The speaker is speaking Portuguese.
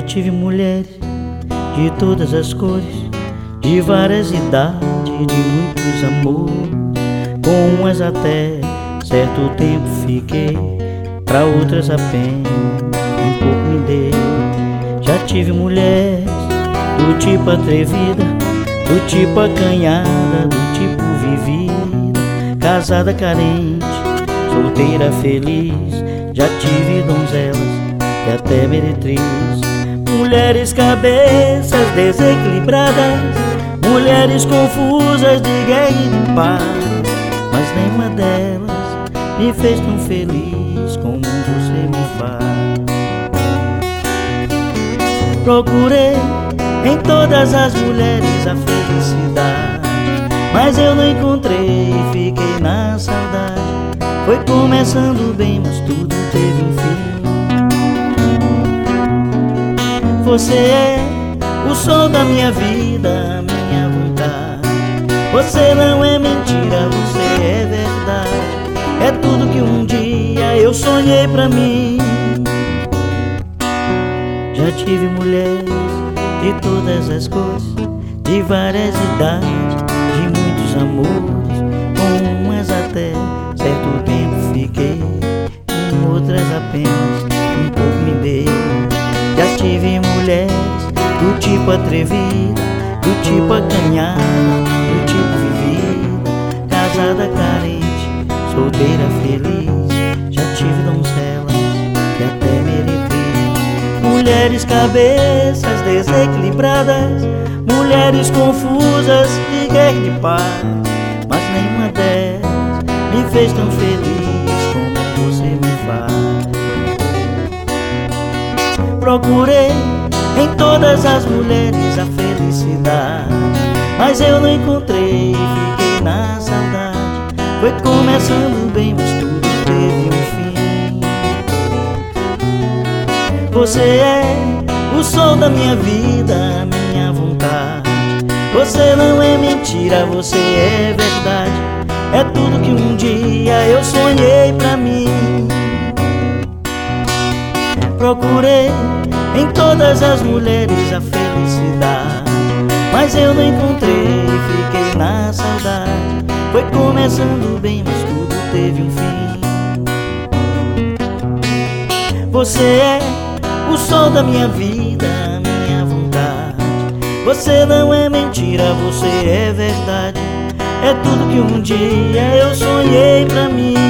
tive mulheres de todas as cores, de várias idades, de muitos amores. Com umas até certo tempo fiquei, pra outras apenas um pouco me dei. Já tive mulheres do tipo atrevida, do tipo acanhada, do tipo vivida, casada carente, solteira feliz. Já tive donzelas e até meretriz, mulheres cabeças desequilibradas, mulheres confusas de guerra e de paz. Mas nenhuma delas me fez tão feliz como você me faz. Procurei em todas as mulheres a felicidade, mas eu não encontrei e fiquei na saudade. Foi começando bem, mas tudo teve um fim. Você é o sol da minha vida, a minha vontade. Você não é mentira, você é verdade. É tudo que um dia eu sonhei pra mim. Já tive mulheres de todas as cores, de várias idades, de muitos amores. Com umas até certo tempo fiquei, com outras apenas um pouco me dei. Já tive mulheres do tipo atrevida, do tipo acanhada, do tipo vivida, casada carente, solteira feliz. Já tive donzelas e até meretriz, mulheres cabeças desequilibradas, mulheres confusas de guerra e de paz. Mas nenhuma delas me fez tão feliz como você me faz. Procurei em todas as mulheres a felicidade, mas eu não encontrei e fiquei na saudade. Foi começando bem, mas tudo teve um fim. Você é o sol da minha vida, a minha vontade. Você não é mentira, você é verdade. É tudo que um dia eu sonhei pra mim. Procurei em todas as mulheres a felicidade, mas eu não encontrei e fiquei na saudade. Foi começando bem, mas tudo teve um fim. Você é o sol da minha vida, a minha vontade. Você não é mentira, você é verdade. É tudo que um dia eu sonhei pra mim.